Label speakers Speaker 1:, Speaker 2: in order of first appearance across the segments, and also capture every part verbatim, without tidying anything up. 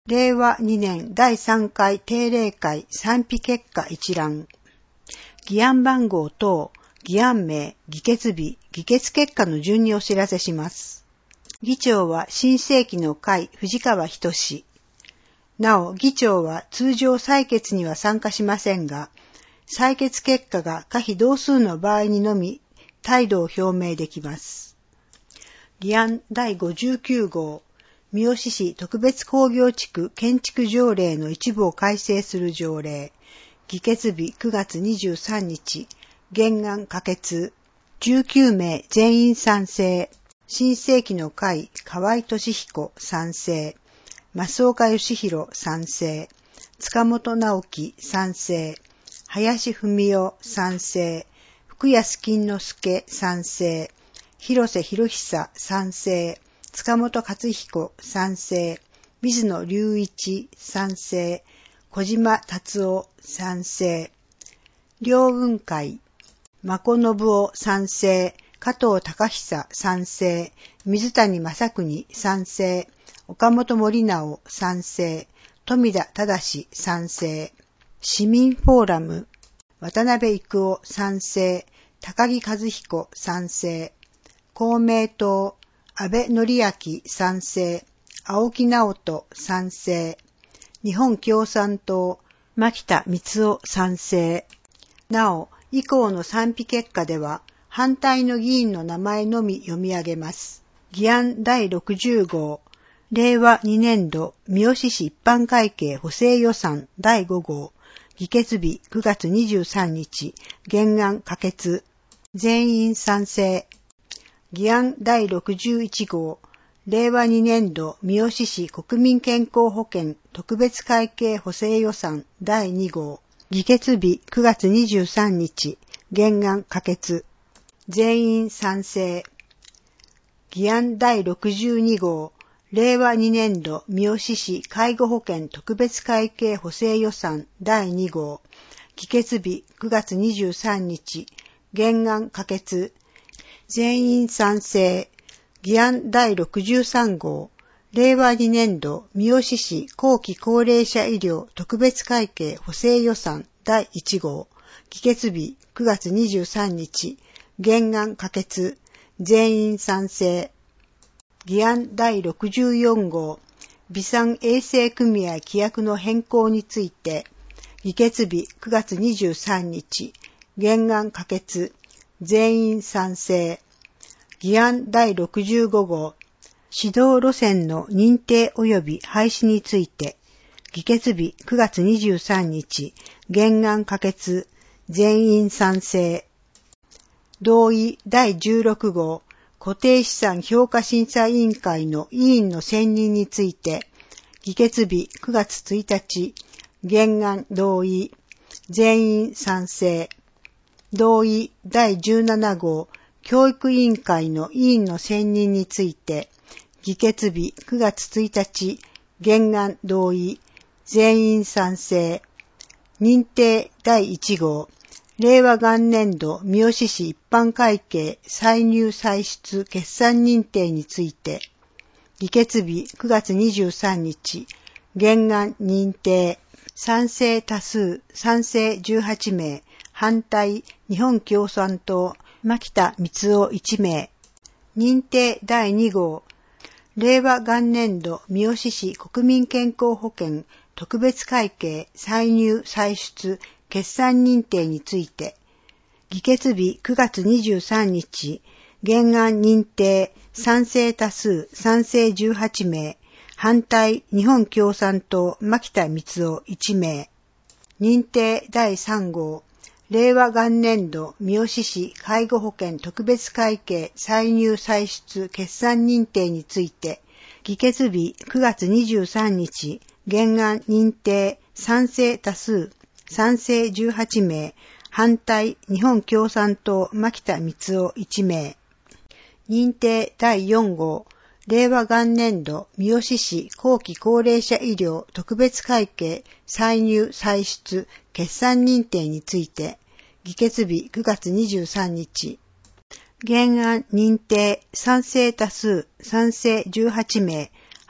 Speaker 1: れいわにねんだいさんかい定例会賛否結果一覧。議案番号等、議案名、議決日、議決結果の順にお知らせします。議長は新世紀の会藤川仁氏。なお、議長は通常採決には参加しませんが、採決結果が可否同数の場合にのみ態度を表明できます。議案だいごじゅうきゅうごう、三好市特別工業地区建築条例の一部を改正する条例。議決日くがつにじゅうさんにち、原案可決。じゅうきゅうめい全員賛成。新世紀の会河合俊彦賛成。増岡義弘賛成。塚本直樹賛成。林文夫賛成。福安金之助賛成。広瀬博久賛成。塚本勝彦賛成。水野隆一賛成。小島達夫賛成。両雲会真子信夫賛成。加藤隆久賛成。水谷正邦賛成。岡本森直賛成。富田忠賛成。市民フォーラム渡辺育夫賛成。高木和彦賛成。公明党安倍則明賛成。青木直人賛成。日本共産党牧田光雄賛成。なお、以降の賛否結果では反対の議員の名前のみ読み上げます。議案だいろくじゅうごう、れいわにねんど三好市一般会計補正予算だいごごう、議決日くがつにじゅうさんにち、原案可決。全員賛成。議案だいろくじゅういちごう、れいわにねんど三好市国民健康保険特別会計補正予算だいにごう、議決日くがつにじゅうさんにち、原案可決。全員賛成。議案だいろくじゅうにごう、れいわにねんど三好市介護保険特別会計補正予算だいにごう、議決日くがつにじゅうさんにち、原案可決。全員賛成。議案だいろくじゅうさんごう、れいわにねんど三好市後期高齢者医療特別会計補正予算だいいちごう、議決日くがつにじゅうさんにち、原案可決。全員賛成。議案だいろくじゅうよんごう、備産衛生組合規約の変更について、議決日くがつにじゅうさんにち、原案可決。全員賛成。議案だいろくじゅうごごう、指導路線の認定及び廃止について、議決日くがつにじゅうさんにち、原案可決。全員賛成。同意だいじゅうろくごう、固定資産評価審査委員会の委員の選任について、議決日くがつついたち、原案同意。全員賛成。同意だいじゅうななごう、教育委員会の委員の選任について、議決日くがつついたち、原案同意。全員賛成。認定だいいちごう、れいわ元年度三好市一般会計歳入歳出決算認定について、議決日くがつにじゅうさんにち、原案認定。賛成多数、賛成じゅうはちめい、反対日本共産党牧田光雄いちめい。認定だいにごう、れいわ元年度三好市国民健康保険特別会計歳入歳出決算認定について、議決日くがつにじゅうさんにち、原案認定。賛成多数、賛成じゅうはちめい、反対日本共産党牧田光雄いちめい。認定だいさんごう、れいわ元年度三好市介護保険特別会計歳入歳出決算認定について、議決日くがつにじゅうさんにち、原案認定。賛成多数、賛成じゅうはちめい、反対日本共産党牧田光雄いちめい。認定だいよんごう、れいわ元年度三好市後期高齢者医療特別会計歳入歳出決算認定について、議決日くがつにじゅうさんにち、原案認定。賛成多数、賛成じゅうはちめい、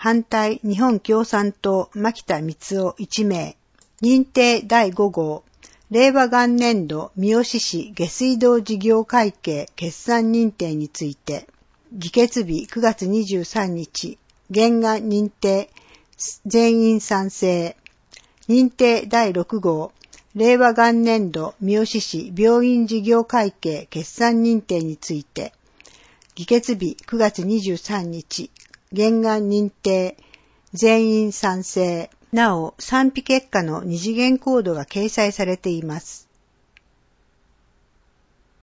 Speaker 1: 反対日本共産党牧田光夫いち名。認定だいご号。令和元年度三好市下水道事業会計決算認定について、議決日くがつにじゅうさんにち、原案認定、全員賛成。認定だいろく号。令和元年度三好市病院事業会計決算認定について、議決日くがつにじゅうさんにち、原案認定、全員賛成。なお、賛否結果の二次元コードが掲載されています。